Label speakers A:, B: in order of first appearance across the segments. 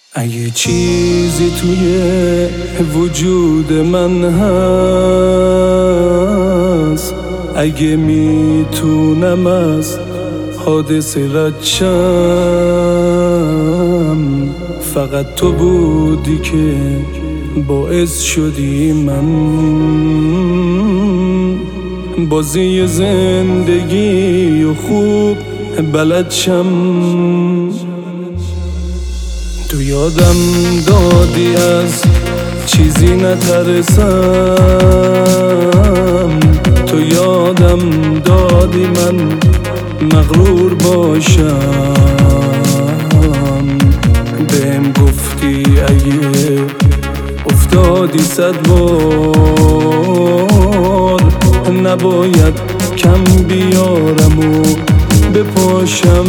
A: اگه چیزی توی وجود من هست، اگه میتونم از حادثه رد شم، فقط تو بودی که باعث شدی من بازی زندگی و خوب بلد شم. تو یادم دادی از چیزی نترسم، تو یادم دادی من مغرور باشم. بهم گفتی اگه افتادی 100 بار، نباید کم بیارم و بپاشم.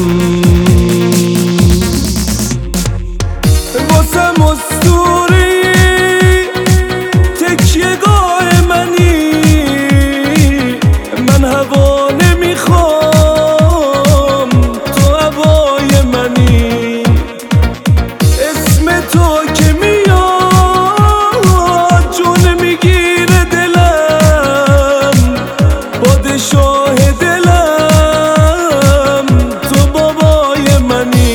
A: واسم اسطوری تکیه‌گاه منی، من هوا نمیخوام تو هوای منی. اسم تو که میاد جون میگیره دلم، پادشاه دلم تو بابای منی.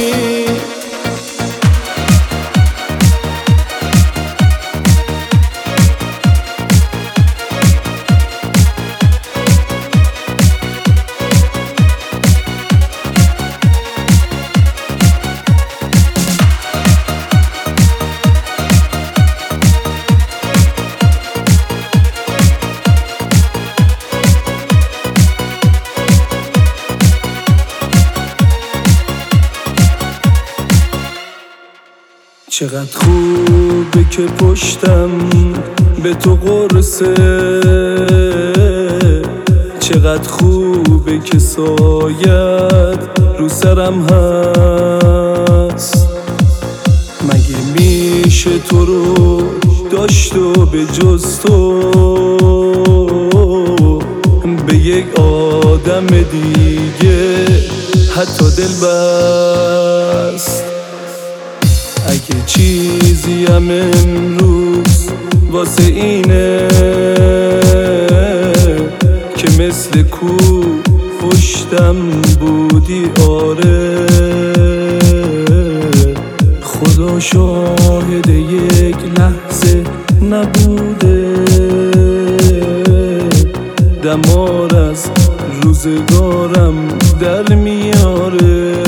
A: چقدر خوبه که پشتم به تو قرصه، چقدر خوبه که سایت رو سرم هست. مگه میشه تو رو داشت و به جز تو به یک آدم دیگه حتی دل بست؟ اگه چیزی هم امروز واسه اینه که مثل کوه پشتم بودی، آره خدا شاهد یک لحظه نبوده، دمار از روزگارم در میاره.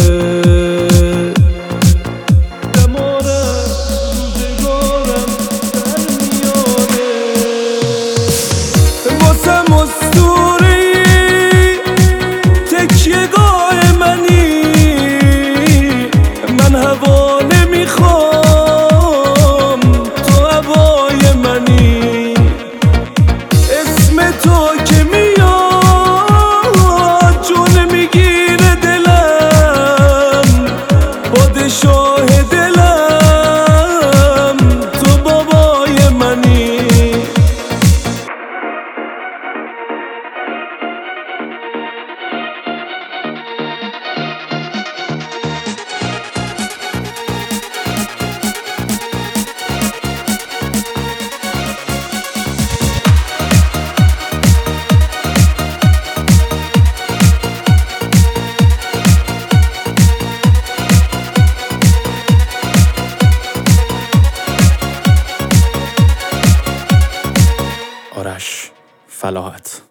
A: واسم اسطوری تکیه‌گاه منی، من هوا نمیخوام تو هوای منی. اسم تو که میاد جون میگیره دلم، پادشاه دلم تو بابای منی.
B: آرش فلاحت.